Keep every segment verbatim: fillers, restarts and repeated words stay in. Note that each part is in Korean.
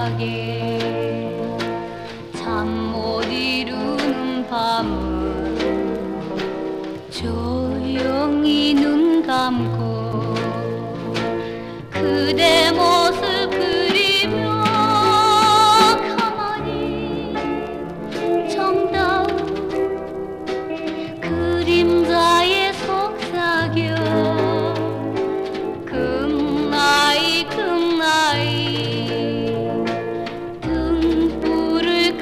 생각에 잠 못 이루는 밤은 조용히 눈 감고 그대 모습 그리며 가만히 정다운 그림자에 속삭여 금나이 금나이 등불을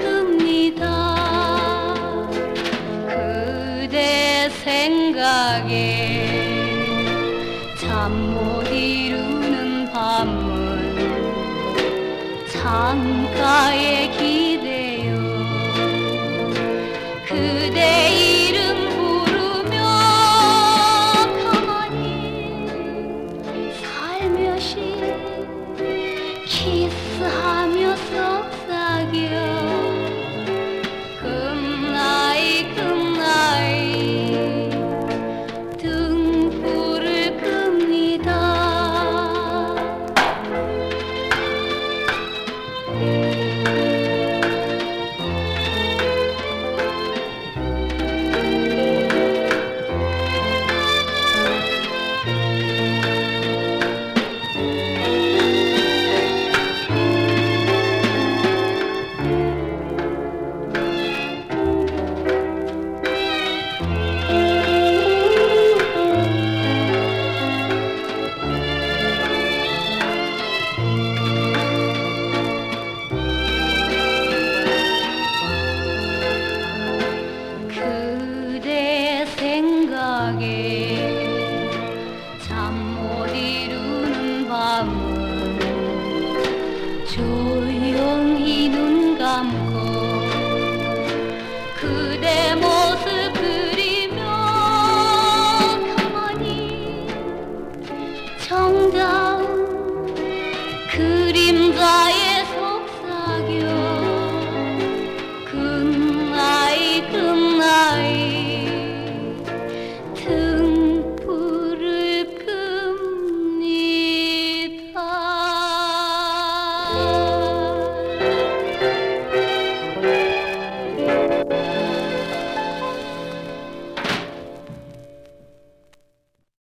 끕니다. 그대 생각에 잠 못 이루는 밤은 창가에 기대요 그대 이름 부르며 가만히 살며시 키스하며 속삭여 금나이 금나이 등불을 끕니다. 그대 생각에 잠 못 이루는 밤은 조용히 눈 감고 그대 모습 그리며 가만히 정다